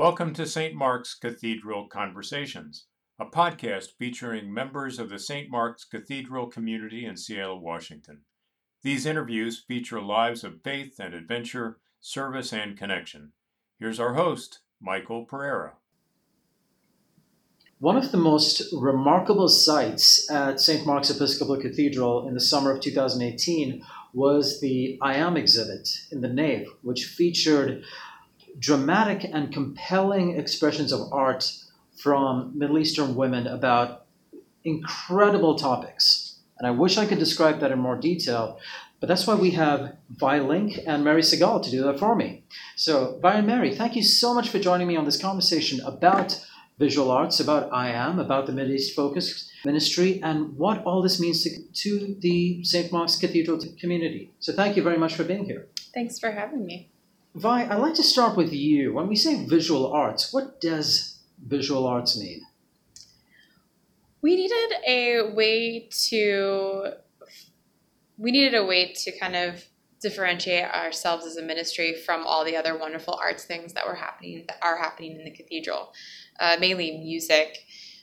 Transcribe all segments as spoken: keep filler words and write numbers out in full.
Welcome to Saint Mark's Cathedral Conversations, a podcast featuring members of the Saint Mark's Cathedral community in Seattle, Washington. These interviews feature lives of faith and adventure, service and connection. Here's our host, Michael Pereira. One of the most remarkable sights at Saint Mark's Episcopal Cathedral in the summer of two thousand eighteen was the I Am exhibit in the nave, which featured dramatic and compelling expressions of art from Middle Eastern women about incredible topics. And I wish I could describe that in more detail, but that's why we have Vi Link and Mary Segal to do that for me. So, Vi and Mary, thank you so much for joining me on this conversation about visual arts, about I Am, about the Middle East Focus Ministry, and what all this means to, to the Saint Mark's Cathedral community. So thank you very much for being here. Thanks for having me. Vi, I'd like to start with you. When we say visual arts, what does visual arts mean? We needed a way to we needed a way to kind of differentiate ourselves as a ministry from all the other wonderful arts things that were happening that are happening in the cathedral, uh, mainly music.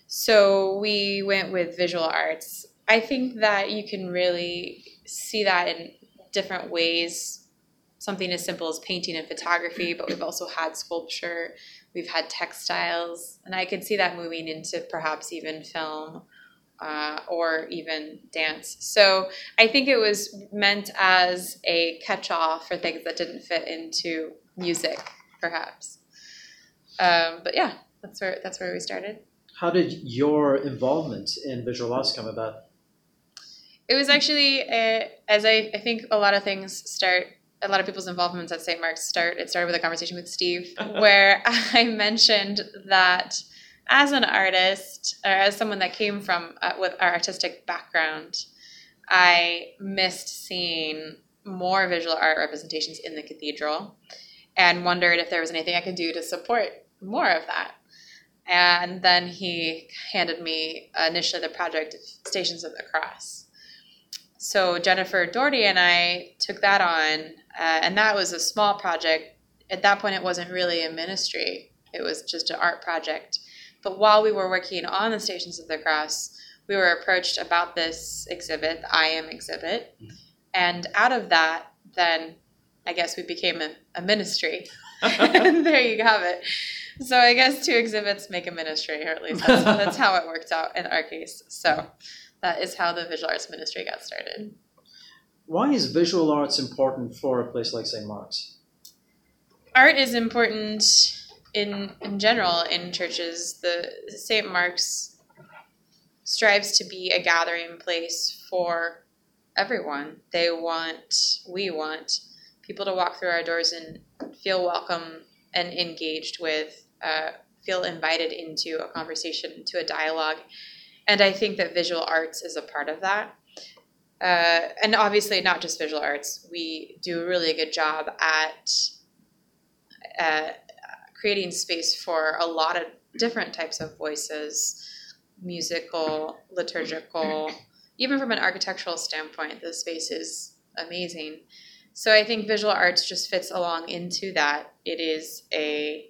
So we went with visual arts. I think that you can really see that in different ways. Something as simple as painting and photography, but we've also had sculpture, we've had textiles, and I could see that moving into perhaps even film uh, or even dance. So I think it was meant as a catch-all for things that didn't fit into music, perhaps. Um, but yeah, that's where that's where we started. How did your involvement in visual arts come about? It was actually, a, as I, I think a lot of things start a lot of people's involvements at Saint Mark's start, it started with a conversation with Steve where I mentioned that as an artist or as someone that came from uh, with our artistic background, I missed seeing more visual art representations in the cathedral and wondered if there was anything I could do to support more of that. And then he handed me uh, initially the project Stations of the Cross. So Jennifer Doherty and I took that on, uh, and that was a small project. At that point, it wasn't really a ministry. It was just an art project. But while we were working on the Stations of the Cross, we were approached about this exhibit, the I Am exhibit. And out of that, then I guess we became a, a ministry. And there you have it. So I guess two exhibits make a ministry, or at least that's, that's how it worked out in our case. So that is how the visual arts ministry got started. Why is visual arts important for a place like Saint Mark's? Art is important in in general in churches. The Saint Mark's strives to be a gathering place for everyone. They want, we want people to walk through our doors and feel welcome and engaged with, uh, feel invited into a conversation, into a dialogue. And I think that visual arts is a part of that. Uh, and obviously not just visual arts. We do a really good job at uh, creating space for a lot of different types of voices, musical, liturgical, even from an architectural standpoint, the space is amazing. So I think visual arts just fits along into that. It is a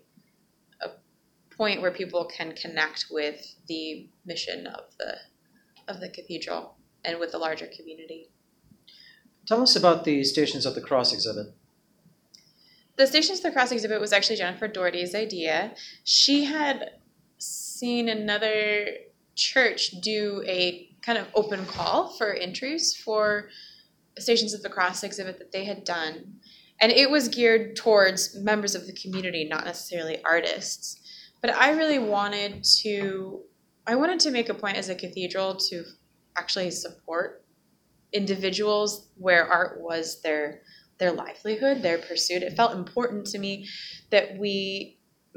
point where people can connect with the mission of the of the cathedral and with the larger community. Tell us about the Stations of the Cross exhibit. The Stations of the Cross exhibit was actually Jennifer Doherty's idea. She had seen another church do a kind of open call for entries for Stations of the Cross exhibit that they had done. And it was geared towards members of the community, not necessarily artists. But I really wanted to, I wanted to make a point as a cathedral to actually support individuals where art was their their livelihood, their pursuit. It felt important to me that we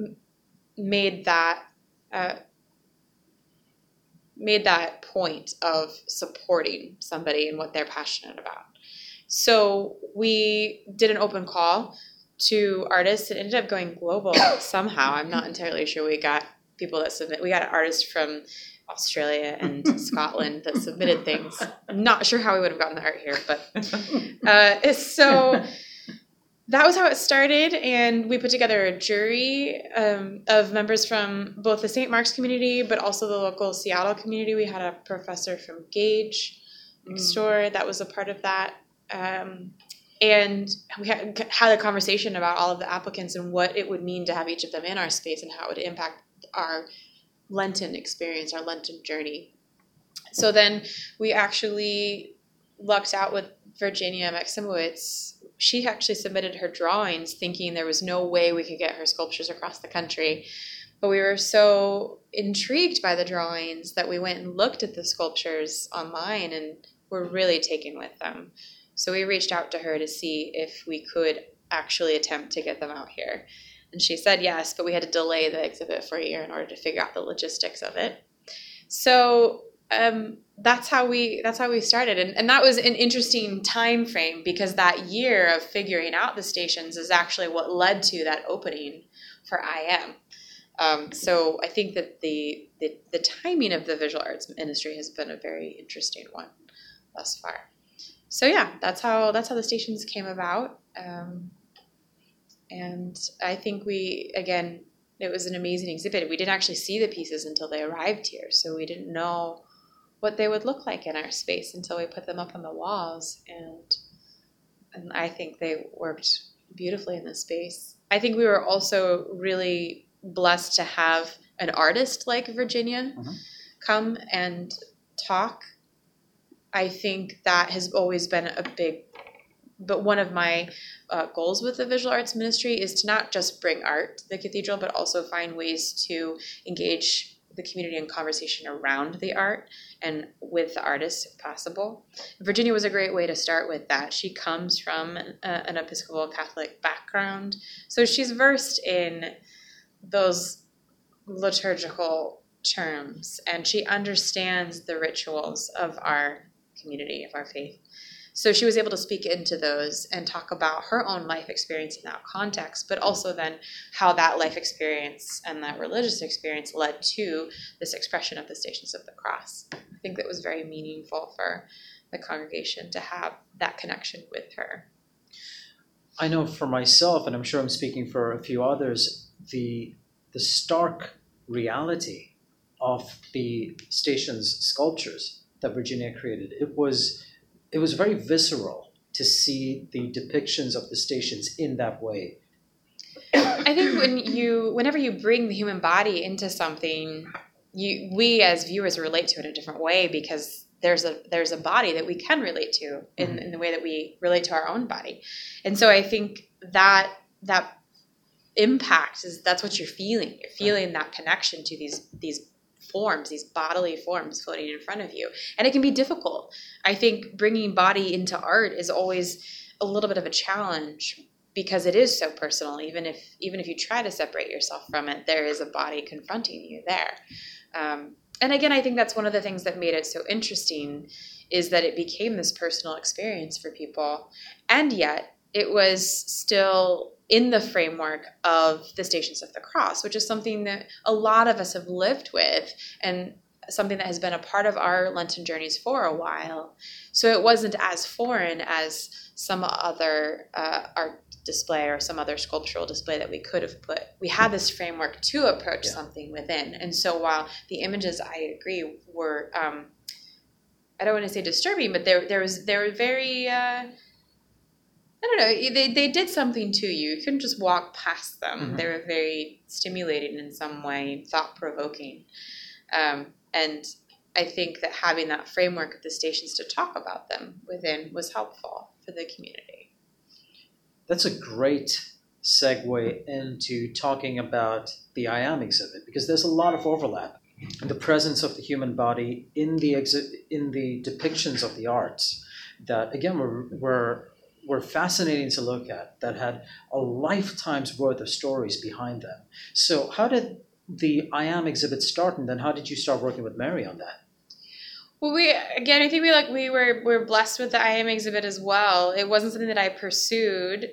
made that uh, made that point of supporting somebody and what they're passionate about. So we did an open call to artists. It ended up going global somehow. I'm not entirely sure. We got people that submit. We got artists from Australia and Scotland that submitted things. I'm not sure how we would have gotten the art here, but uh, so that was how it started, and we put together a jury um, of members from both the Saint Mark's community, but also the local Seattle community. We had a professor from Gage next mm. door that was a part of that. Um, and we had, had a conversation about all of the applicants and what it would mean to have each of them in our space and how it would impact our Lenten experience, our Lenten journey. So then we actually lucked out with Virginia Maximowitz. She actually submitted her drawings thinking there was no way we could get her sculptures across the country. But we were so intrigued by the drawings that we went and looked at the sculptures online and were really taken with them. So we reached out to her to see if we could actually attempt to get them out here. And she said yes, but we had to delay the exhibit for a year in order to figure out the logistics of it. So um, that's how we that's how we started. And, and that was an interesting time frame because that year of figuring out the stations is actually what led to that opening for I M. Um, so I think that the, the the timing of the visual arts industry has been a very interesting one thus far. So yeah, that's how that's how the stations came about. Um, and I think we, again, it was an amazing exhibit. We didn't actually see the pieces until they arrived here. So we didn't know what they would look like in our space until we put them up on the walls. And, and I think they worked beautifully in this space. I think we were also really blessed to have an artist like Virginia uh-huh. come and talk. I think that has always been a big, but one of my uh, goals with the visual arts ministry is to not just bring art to the cathedral, but also find ways to engage the community in conversation around the art and with the artists if possible. Virginia was a great way to start with that. She comes from an, uh, an Episcopal Catholic background, so she's versed in those liturgical terms, and she understands the rituals of our community, of our faith. So she was able to speak into those and talk about her own life experience in that context, but also then how that life experience and that religious experience led to this expression of the Stations of the Cross. I think that was very meaningful for the congregation to have that connection with her. I know for myself, and I'm sure I'm speaking for a few others, the the stark reality of the Stations sculptures that Virginia created. It was it was very visceral to see the depictions of the stations in that way. I think when you whenever you bring the human body into something, you we as viewers relate to it a different way because there's a there's a body that we can relate to in, mm-hmm. in the way that we relate to our own body. And so I think that that impact is that's what you're feeling. You're feeling that connection to these these forms, these bodily forms floating in front of you. And it can be difficult. I think bringing body into art is always a little bit of a challenge because it is so personal. Even if even if you try to separate yourself from it, there is a body confronting you there. Um, and again, I think that's one of the things that made it so interesting is that it became this personal experience for people. And yet it was still in the framework of the Stations of the Cross, which is something that a lot of us have lived with and something that has been a part of our Lenten journeys for a while. So it wasn't as foreign as some other uh, art display or some other sculptural display that we could have put. We had this framework to approach yeah. something within. And so while the images, I agree, were, um, I don't want to say disturbing, but there, there was, they were very... Uh, I don't know, they they did something to you. You couldn't just walk past them. Mm-hmm. They were very stimulating in some way, thought-provoking. Um, and I think that having that framework of the stations to talk about them within was helpful for the community. That's a great segue into talking about the I Am exhibit, because there's a lot of overlap. The presence of the human body in the exi- in the depictions of the arts that, again, were were were fascinating to look at, that had a lifetime's worth of stories behind them. So how did the I Am exhibit start, and then how did you start working with Mary on that? Well, we again, I think we like we were were blessed with the I Am exhibit as well. It wasn't something that I pursued.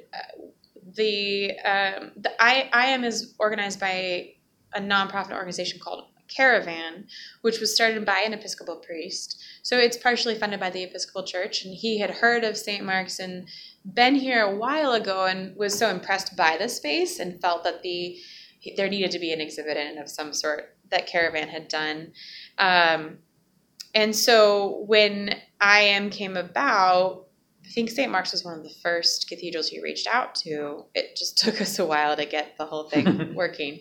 The um, the I, I Am is organized by a nonprofit organization called caravan, which was started by an Episcopal priest. So it's partially funded by the Episcopal Church, and he had heard of Saint Mark's and been here a while ago and was so impressed by the space and felt that the there needed to be an exhibit in it of some sort that Caravan had done. Um, and so when I M came about, I think Saint Mark's was one of the first cathedrals he reached out to. It just took us a while to get the whole thing working.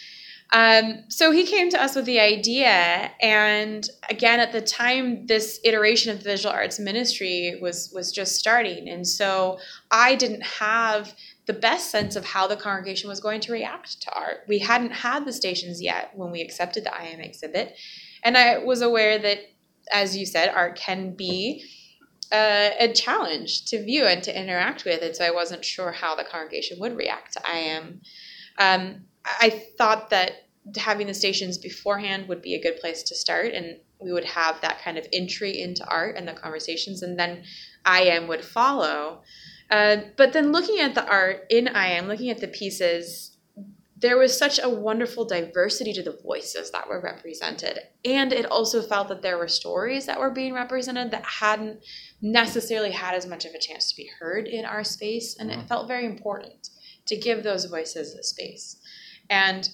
Um, so he came to us with the idea, and again, at the time, this iteration of the visual arts ministry was was just starting, and so I didn't have the best sense of how the congregation was going to react to art. We hadn't had the stations yet when we accepted the I M exhibit, and I was aware that, as you said, art can be uh, a challenge to view and to interact with, and so I wasn't sure how the congregation would react to I M. Um, I thought that having the stations beforehand would be a good place to start, and we would have that kind of entry into art and the conversations, and then I M would follow. Uh, but then looking at the art in I M, looking at the pieces, there was such a wonderful diversity to the voices that were represented. And it also felt that there were stories that were being represented that hadn't necessarily had as much of a chance to be heard in our space. And it felt very important to give those voices a space. And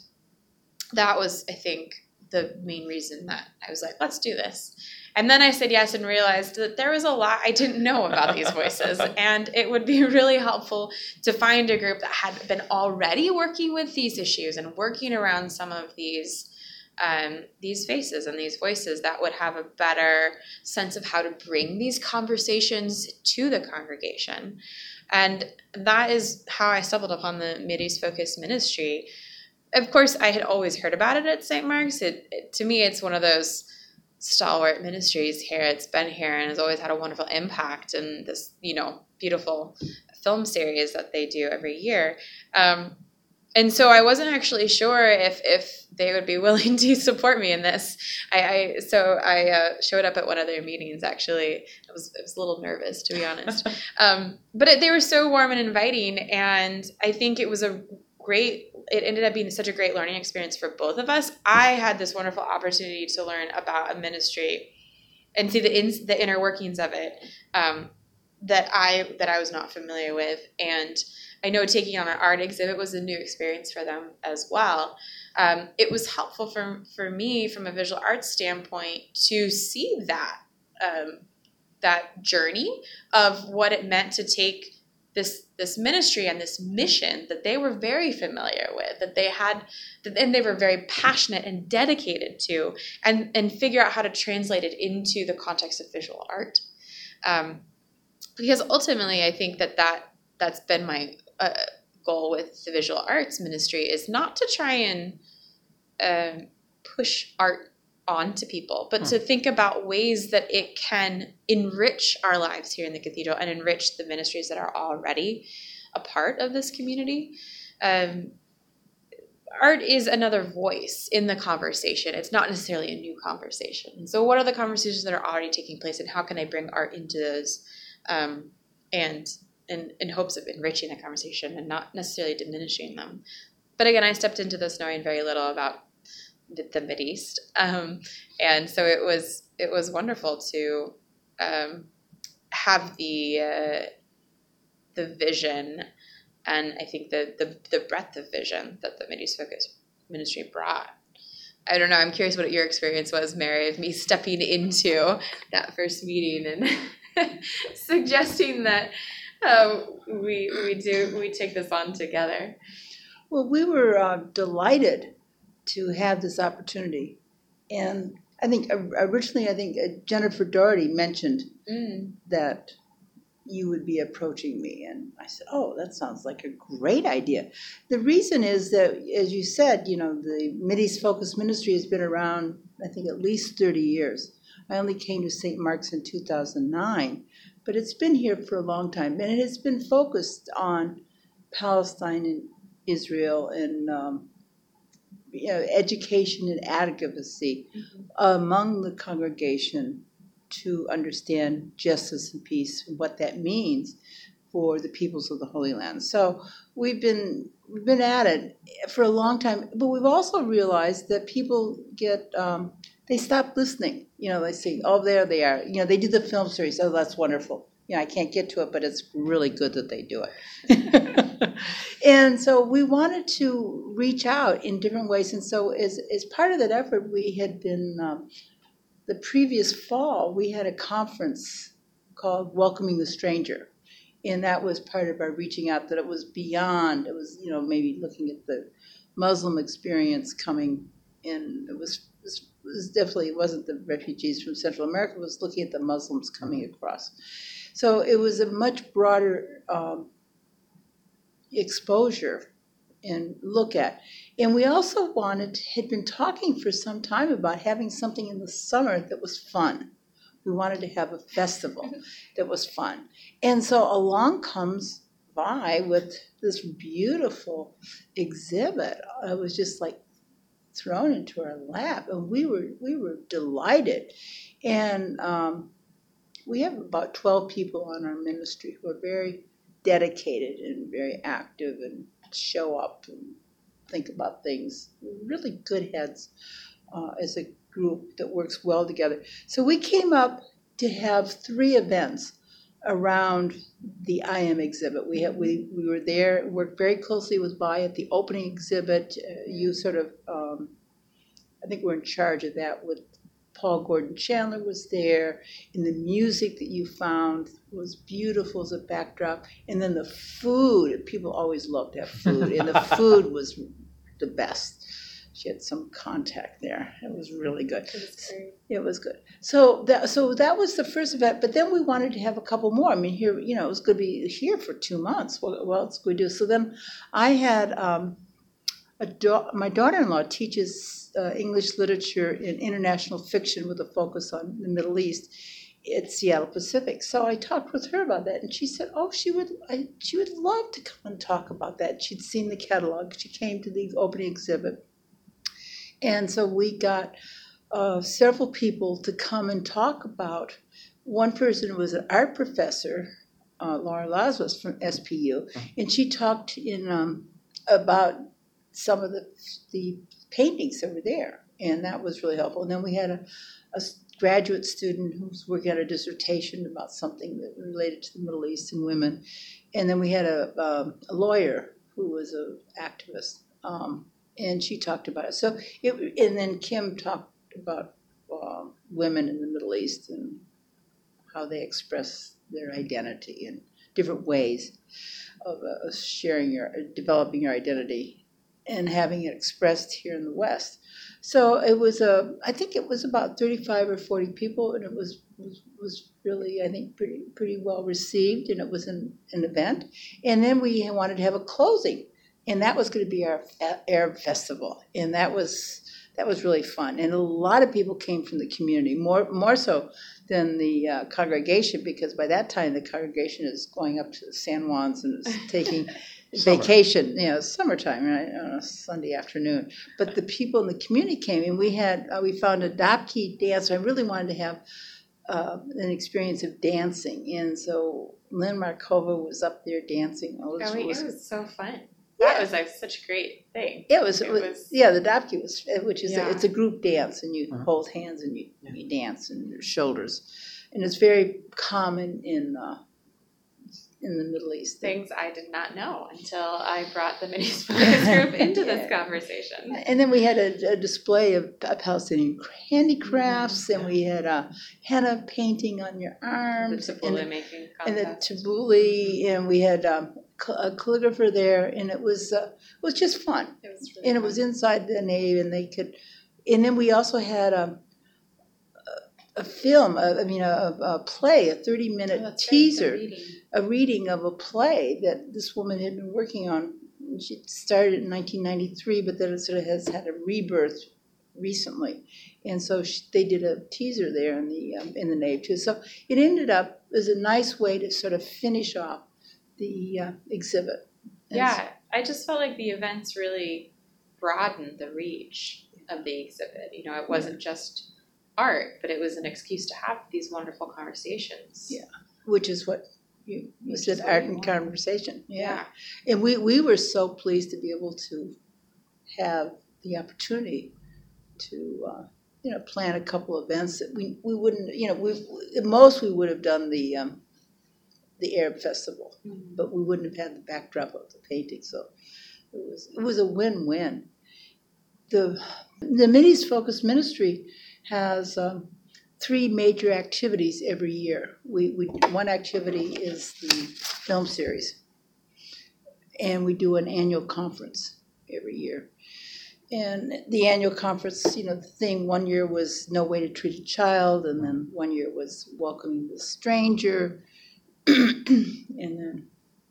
that was, I think, the main reason that I was like, let's do this. And then I said yes and realized that there was a lot I didn't know about these voices. And it would be really helpful to find a group that had been already working with these issues and working around some of these um, these faces and these voices that would have a better sense of how to bring these conversations to the congregation. And that is how I stumbled upon the Mideast Focus Ministry. Of course, I had always heard about it at Saint Mark's. It, it, to me, it's one of those stalwart ministries here. It's been here and has always had a wonderful impact in this, you know, beautiful film series that they do every year. Um, and so I wasn't actually sure if if they would be willing to support me in this. I, I so I uh, showed up at one of their meetings. Actually, I was I was a little nervous, to be honest. um, but it, they were so warm and inviting, and I think it was a great. It ended up being such a great learning experience for both of us. I had this wonderful opportunity to learn about a ministry and see the in, the inner workings of it um, that I that I was not familiar with. And I know taking on an art exhibit was a new experience for them as well. Um, it was helpful for for me from a visual arts standpoint to see that um, that journey of what it meant to take this this ministry and this mission that they were very familiar with, that they had, and they were very passionate and dedicated to, and, and figure out how to translate it into the context of visual art. Um, because ultimately, I think that, that that's been my uh, goal with the visual arts ministry, is not to try and uh, push art onto people, but hmm. to think about ways that it can enrich our lives here in the cathedral and enrich the ministries that are already a part of this community. Um, art is another voice in the conversation. It's not necessarily a new conversation. And so what are the conversations that are already taking place, and how can I bring art into those um, and in, in hopes of enriching the conversation and not necessarily diminishing them. But again, I stepped into this knowing very little about the Mideast, um, and so it was it was wonderful to um, have the uh, the vision, and I think the, the the breadth of vision that the Mideast Focus Ministry brought. I don't know. I'm curious what your experience was, Mary, of me stepping into that first meeting and suggesting that uh, we we do we take this on together. Well, we were uh, delighted to have this opportunity. And I think originally, I think Jennifer Doherty mentioned mm. that you would be approaching me. And I said, oh, that sounds like a great idea. The reason is that, as you said, you know, the Mideast Focus Ministry has been around, I think, at least thirty years. I only came to Saint Mark's in two thousand nine, but it's been here for a long time. And it has been focused on Palestine and Israel and um, you know, education and advocacy mm-hmm. among the congregation to understand justice and peace and what that means for the peoples of the Holy Land. So we've been we've been at it for a long time, but we've also realized that people get, um, they stop listening. You know, they say, oh, there they are. You know, they do the film series. Oh, that's wonderful. You know, I can't get to it, but it's really good that they do it. And so we wanted to reach out in different ways. And so as, as part of that effort, we had been, um, the previous fall, we had a conference called Welcoming the Stranger. And that was part of our reaching out, that it was beyond, it was, you know, maybe looking at the Muslim experience coming in. It was, it was, it was definitely, it wasn't the refugees from Central America, it was looking at the Muslims coming across. So it was a much broader um, exposure and look at. And we also wanted, had been talking for some time about having something in the summer that was fun. We wanted to have a festival that was fun. And so along comes Vi with this beautiful exhibit. It was just like thrown into our lap, and we were we were delighted. And um, we have about twelve people on our ministry who are very dedicated and very active and show up and think about things. Really good heads uh, as a group that works well together. So we came up to have three events around the I M exhibit. We had, we we were there, worked very closely with Vi at the opening exhibit. Uh, you sort of, um, I think we're in charge of that with Paul Gordon Chandler was there, and the music that you found was beautiful as a backdrop. And then the food, people always love to have food, and the food was the best. She had some contact there. It was really good. It was great. It was good. So that so that was the first event, but then we wanted to have a couple more. I mean, here, you know, it was going to be here for two months. What, what else could we do? So then I had um, a da- my daughter-in-law teaches uh, English literature and international fiction with a focus on the Middle East at Seattle Pacific. So I talked with her about that, and she said, "Oh, she would, I, she would love to come and talk about that." She'd seen the catalog. She came to the opening exhibit, and so we got uh, several people to come and talk about. One person was an art professor, uh, Laura Lazarus from S P U, and she talked in um, about some of the the paintings that were there, and that was really helpful. And then we had a, a graduate student who was working on a dissertation about something that related to the Middle East and women, and then we had a, um, a lawyer who was an activist, um, and she talked about it. So, it, and then Kim talked about uh, women in the Middle East and how they express their identity in different ways of uh, sharing your, developing your identity and having it expressed here in the West. So it was a, I think it was about thirty-five or forty people, and it was was, was really, I think, pretty pretty well received, and it was an, an event. And then we wanted to have a closing, and that was going to be our Arab festival, and that was that was really fun. And a lot of people came from the community, more more so than the uh, congregation, because by that time the congregation is going up to the San Juans and is taking vacation, you know, summertime, right, on a Sunday afternoon. But the people in the community came, and we had uh, we found a Dapke dance. I really wanted to have uh, an experience of dancing, and so Lynn Markova was up there dancing. It was, Oh, wait, was, it was so fun. Yeah. That was like such a great thing. It was, it It was, was- yeah, the Dapke was, which is, Yeah. a, it's a group dance, and you Uh-huh. hold hands and you, you dance and your shoulders. And it's very common in uh, in the Middle East. Things I did not know until I brought the Mini Focus group into this Yeah. conversation. And then we had a, a display of Palestinian handicrafts, and we had a henna painting on your The arms, tabbouleh and, making and the contest. tabbouleh, and we had um, a calligrapher there, and it was uh, it was just fun. It was really And it fun. was inside the nave, and they could. And then we also had um, a, a film, a, I mean, a, a play, a thirty-minute Oh, that's right, the teaser, reading. a reading of a play that this woman had been working on. She started in nineteen ninety-three, but then it sort of has had a rebirth recently, and so she, they did a teaser there in the um, in the nave too. So it ended up as a nice way to sort of finish off the uh, exhibit. And Yeah, I just felt like the events really broadened the reach of the exhibit. You know, it wasn't just art, but it was an excuse to have these wonderful conversations. Yeah. which is what You, you Which said is what art we and want. conversation. Yeah. Yeah. And we, we were so pleased to be able to have the opportunity to, uh, you know, plan a couple events that we, we wouldn't, you know, we, at most we would have done the, um, the Arab Festival, Mhm. but we wouldn't have had the backdrop of the painting. So it was, it was a win-win. The, the Mideast Focus Ministry has um, three major activities every year. We, we one activity is the film series, and we do an annual conference every year. And the annual conference, you know, the theme one year was No Way to Treat a Child, and then one year was Welcoming the Stranger, and then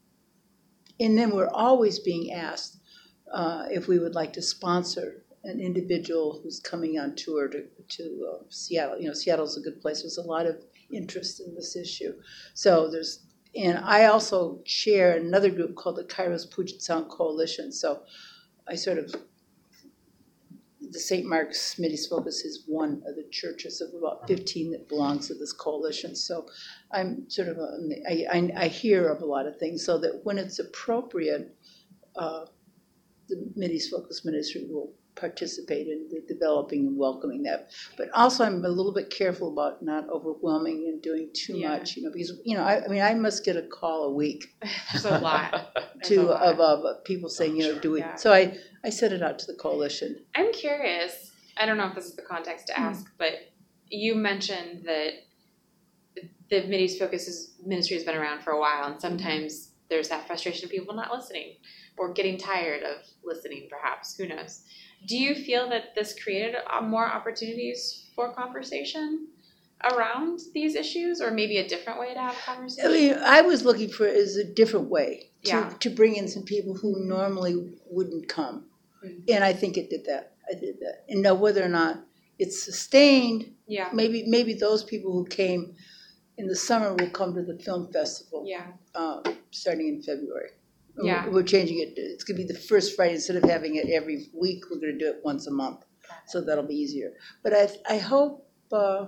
and then we're always being asked uh, if we would like to sponsor an individual who's coming on tour to, to uh, Seattle. You know, Seattle's a good place. There's a lot of interest in this issue. So there's, and I also chair another group called the Kairos Puget Sound Coalition. So I sort of, the Saint Mark's Mideast Focus is one of the churches of about fifteen that belongs to this coalition. So I'm sort of, a, I, I, I hear of a lot of things so that when it's appropriate, uh, the Mideast Focus Ministry will participate in the developing and welcoming that. But also I'm a little bit careful about not overwhelming and doing too Yeah. much, you know, because, you know, I, I mean, I must get a call a week There's a lot. There's to, a lot. of, of people saying, you know, do we, Yeah. so I, I sent it out to the coalition. I'm curious. I don't know if this is the context to Hmm. ask, but you mentioned that the Mideast Focus is, ministry has been around for a while, and sometimes there's that frustration of people not listening or getting tired of listening, perhaps. Who knows? Do you feel that this created uh, more opportunities for conversation around these issues, or maybe a different way to have conversation? I mean, I was looking for is a different way to, Yeah. to bring in some people who normally wouldn't come. Mhm. And I think it did that. I did that. And now whether or not it's sustained, Yeah. maybe maybe those people who came in the summer will come to the film festival Yeah. uh, starting in February. Yeah. We're, we're changing it. It's going to be the first Friday. Instead of having it every week, we're going to do it once a month. So that'll be easier. But I I hope, uh,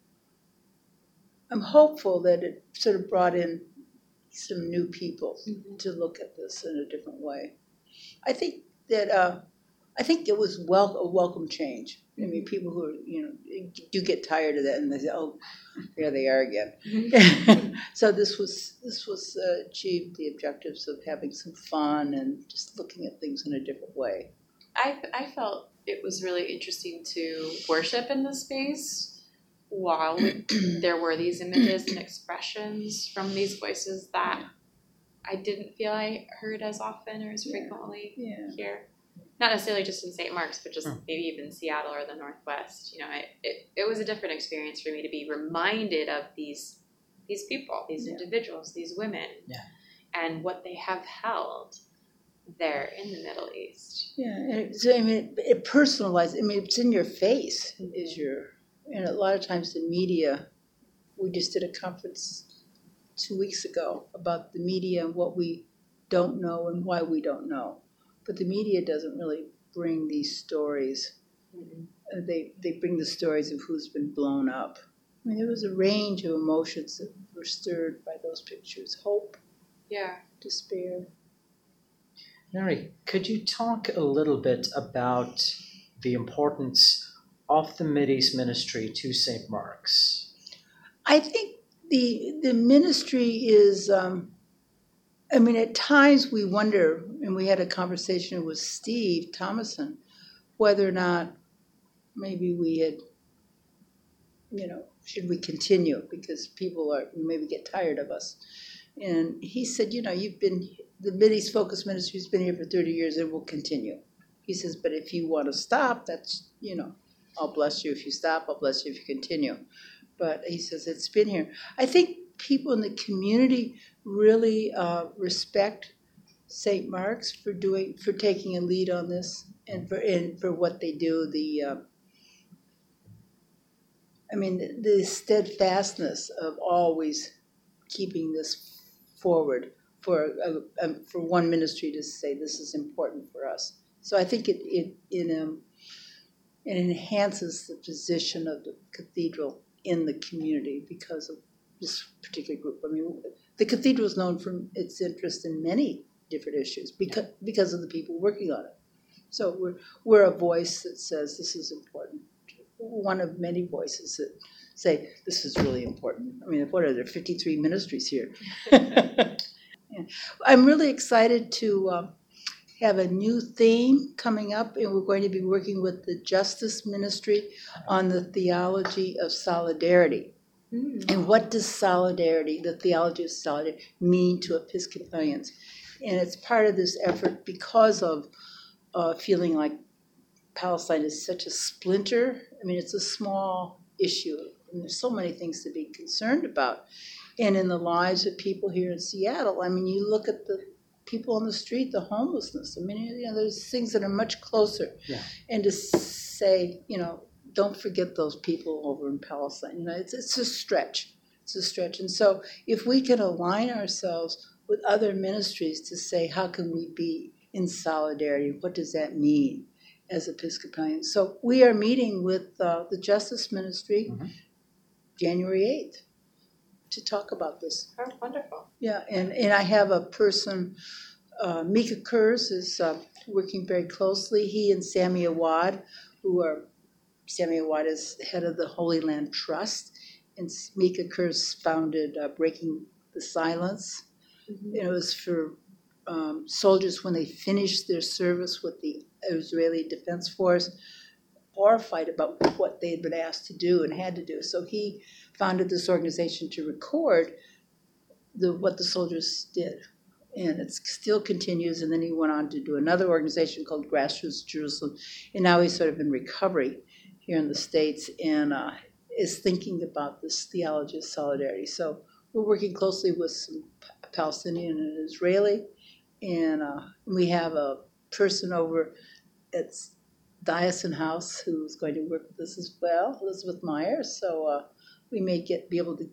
I'm hopeful that it sort of brought in some new people Mhm. to look at this in a different way. I think that uh, I think it was wel- a welcome change. I mean, people who are, you know, do get tired of that, and they say, "Oh, there they are again." So this was this was uh, achieved the objectives of having some fun and just looking at things in a different way. I I felt it was really interesting to worship in this space while there were these images and expressions from these voices that I didn't feel I heard as often or as frequently Yeah. here. Not necessarily just in Saint Mark's, but just Hmm. maybe even Seattle or the Northwest. You know, it, it, it was a different experience for me to be reminded of these these people, these Yeah. individuals, these women, Yeah. and what they have held there in the Middle East. Yeah, and it, so, I mean, it, it personalized. I mean, it's in your face. Is your, and a lot of times the media. We just did a conference two weeks ago about the media and what we don't know and why we don't know. But the media doesn't really bring these stories. Mm-hmm. Uh, they they bring the stories of who's been blown up. I mean, there was a range of emotions that were stirred by those pictures: hope, Yeah. despair. Mary, could you talk a little bit about the importance of the Mideast ministry to Saint Mark's? I think the the ministry is. Um, I mean, at times we wonder, and we had a conversation with Steve Thomason, whether or not maybe we had, you know, should we continue because people are maybe get tired of us. And he said, you know, you've been the Mideast Focus Ministry's been here for thirty years, and will continue. He says, but if you want to stop, that's, you know, I'll bless you if you stop. I'll bless you if you continue. But he says it's been here. I think people in the community really uh, respect Saint Mark's for doing for taking a lead on this and for and for what they do. The uh, I mean the, the steadfastness of always keeping this forward for uh, um, for one ministry to say this is important for us. So I think it it it, um, it enhances the position of the cathedral in the community because of this particular group. I mean, the cathedral is known for its interest in many different issues because because of the people working on it. So we're we're a voice that says this is important. One of many voices that say this is really important. I mean, what are there, fifty-three ministries here? Yeah. I'm really excited to uh, have a new theme coming up, and we're going to be working with the Justice Ministry on the theology of solidarity. Mm. And what does solidarity, the theology of solidarity, mean to Episcopalians? And it's part of this effort because of uh, feeling like Palestine is such a splinter. I mean, it's a small issue, and there's so many things to be concerned about. And in the lives of people here in Seattle, I mean, you look at the people on the street, the homelessness. I mean, you know, there's things that are much closer. Yeah. And to say, you know, don't forget those people over in Palestine. You know, it's it's a stretch. It's a stretch. And so if we can align ourselves with other ministries to say, how can we be in solidarity? What does that mean as Episcopalians? So we are meeting with uh, the Justice Ministry mm-hmm. January eighth. To talk about this. Oh, wonderful. Yeah, and, and I have a person, uh, Mika Kurz is uh, working very closely. He and Sammy Awad, who are, Sammy Awad is head of the Holy Land Trust, and Mika Kurz founded uh, Breaking the Silence. Mm-hmm. And it was for um, soldiers when they finished their service with the Israeli Defense Force, horrified about what they had been asked to do and had to do. So he founded this organization to record the what the soldiers did. And it still continues. And then he went on to do another organization called Grassroots Jerusalem. And now he's sort of in recovery here in the States and uh, is thinking about this theology of solidarity. So we're working closely with some Palestinian and Israeli. And uh, we have a person over at Diocesan House who's going to work with us as well, Elizabeth Meyer. So uh, we may get be able to,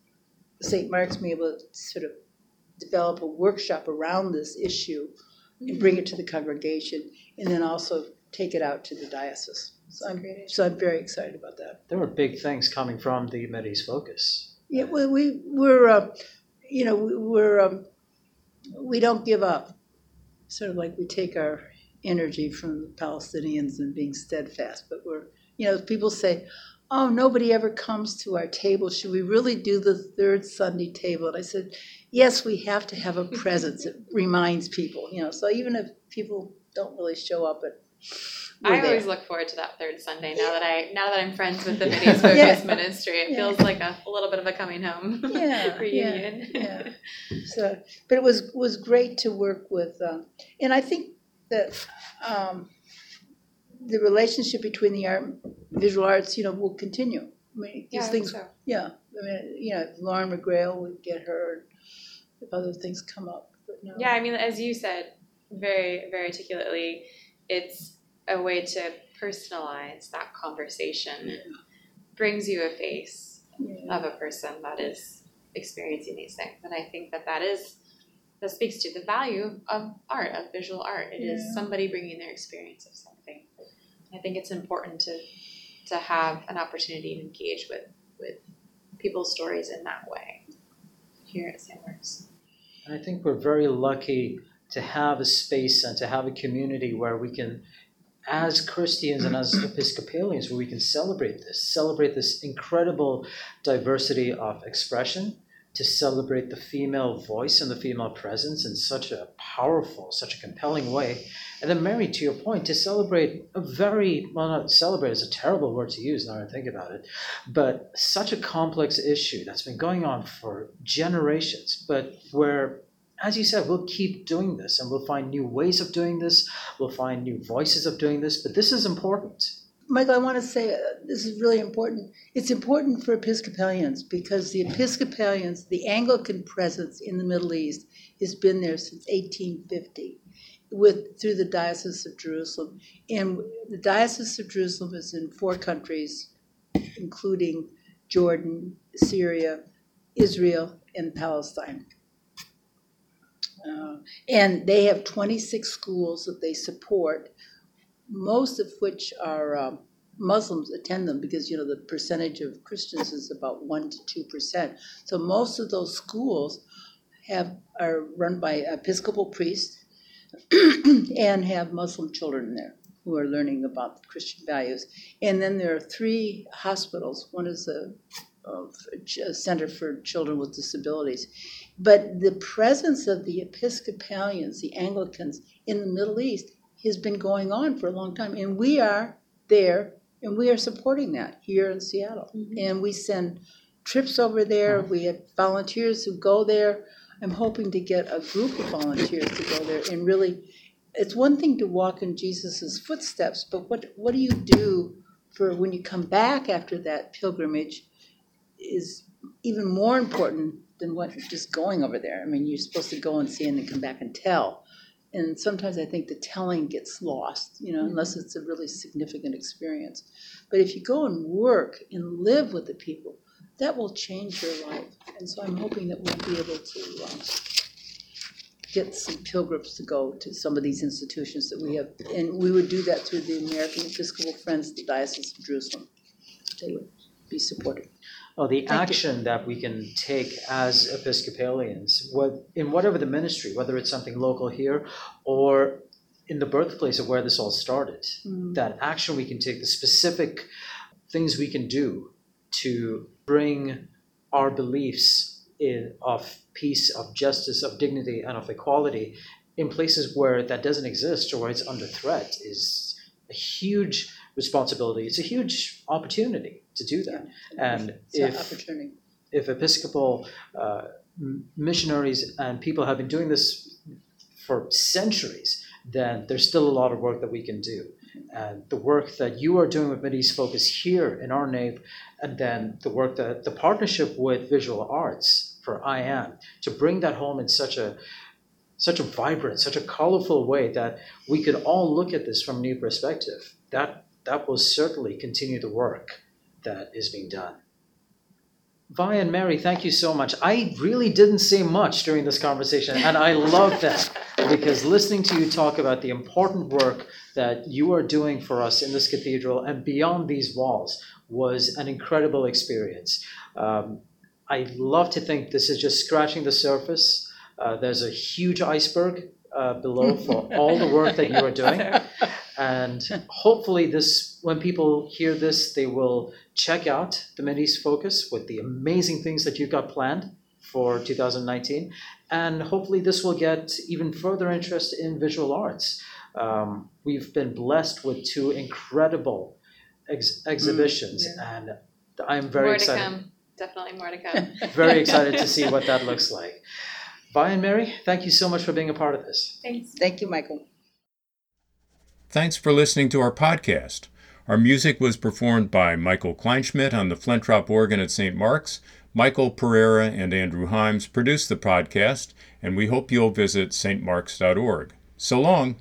Saint Mark's may be able to sort of develop a workshop around this issue and bring it to the congregation, and then also take it out to the diocese. So I'm, so I'm very excited about that. There are big things coming from the Mideast Focus. Yeah, well, we we're uh, you know we're um, we don't give up. Sort of like we take our energy from the Palestinians and being steadfast, but we're you know people say, oh, nobody ever comes to our table. Should we really do the third Sunday table? And I said, yes, we have to have a presence. It reminds people, you know. So even if people don't really show up, at I there. always look forward to that third Sunday. Now that I now that I'm friends with the Mideast Focus yeah. Ministry, it yeah. feels like a, a little bit of a coming home yeah, reunion. Yeah, yeah. So, but it was was great to work with, um, and I think that. Um, the relationship between the art, visual arts, you know, will continue. I mean, these yeah, things, so. yeah. I mean, you know, Lauren McGrail would get her if other things come up. But no. Yeah, I mean, as you said, very, very articulately, it's a way to personalize that conversation. Yeah. Brings you a face yeah. of a person that is experiencing these things, and I think that that is that speaks to the value of art, of visual art. It yeah. is somebody bringing their experience of something. I think it's important to to have an opportunity to engage with, with people's stories in that way here at Saint Mark's. And I think we're very lucky to have a space and to have a community where we can, as Christians and as Episcopalians, where we can celebrate this, celebrate this incredible diversity of expression, to celebrate the female voice and the female presence in such a powerful, such a compelling way. And then, Mary, to your point, to celebrate a very, well, not celebrate is a terrible word to use now that I think about it, but such a complex issue that's been going on for generations, but where, as you said, we'll keep doing this and we'll find new ways of doing this, we'll find new voices of doing this, but this is important. Michael, I want to say uh, this is really important. It's important for Episcopalians because the Episcopalians, the Anglican presence in the Middle East has been there since eighteen fifty with through the Diocese of Jerusalem. And the Diocese of Jerusalem is in four countries, including Jordan, Syria, Israel, and Palestine. Uh, and they have twenty-six schools that they support, most of which are um, Muslims attend them because, you know, the percentage of Christians is about one to two percent. So most of those schools have are run by Episcopal priests and have Muslim children there who are learning about Christian values. And then there are three hospitals. One is a, a center for children with disabilities. But the presence of the Episcopalians, the Anglicans, in the Middle East has been going on for a long time. And we are there, and we are supporting that here in Seattle. Mm-hmm. And we send trips over there. We have volunteers who go there. I'm hoping to get a group of volunteers to go there and really, it's one thing to walk in Jesus's footsteps, but what, what do you do for when you come back after that pilgrimage is even more important than what just going over there. I mean, you're supposed to go and see and then come back and tell. And sometimes I think the telling gets lost, you know, unless it's a really significant experience. But if you go and work and live with the people, that will change your life. And so I'm hoping that we'll be able to um, get some pilgrims to go to some of these institutions that we have. And we would do that through the American Episcopal Friends of the Diocese of Jerusalem. They would be supportive. Oh, the Thank action you. that we can take as Episcopalians, what, in whatever the ministry, whether it's something local here or in the birthplace of where this all started, mm. that action we can take, the specific things we can do to bring our beliefs in, of peace, of justice, of dignity, and of equality in places where that doesn't exist or where it's under threat is a huge responsibility. It's a huge opportunity to do that. Yeah, and if, opportunity. if Episcopal uh, missionaries and people have been doing this for centuries, then there's still a lot of work that we can do. And the work that you are doing with Mideast Focus here in our nave, and then the work that the partnership with Visual Arts for I Am, to bring that home in such a such a vibrant, such a colorful way that we could all look at this from a new perspective. That that will certainly continue the work that is being done. Vi and Mary, thank you so much. I really didn't say much during this conversation, and I love that, because listening to you talk about the important work that you are doing for us in this cathedral and beyond these walls was an incredible experience. Um, I love to think this is just scratching the surface. Uh, there's a huge iceberg uh, below for all the work that you are doing. And hopefully this, when people hear this, they will check out the Mideast Focus with the amazing things that you've got planned for two thousand nineteen. And hopefully this will get even further interest in visual arts. Um, we've been blessed with two incredible ex- exhibitions, mm, yeah. and I'm very more excited. More to come. Definitely more to come. Very excited to see what that looks like. Vi and Mary, thank you so much for being a part of this. Thanks. Thank you, Michael. Thanks for listening to our podcast. Our music was performed by Michael Kleinschmidt on the Flentrop organ at Saint Mark's. Michael Pereira and Andrew Himes produced the podcast, and we hope you'll visit s t marks dot org. So long.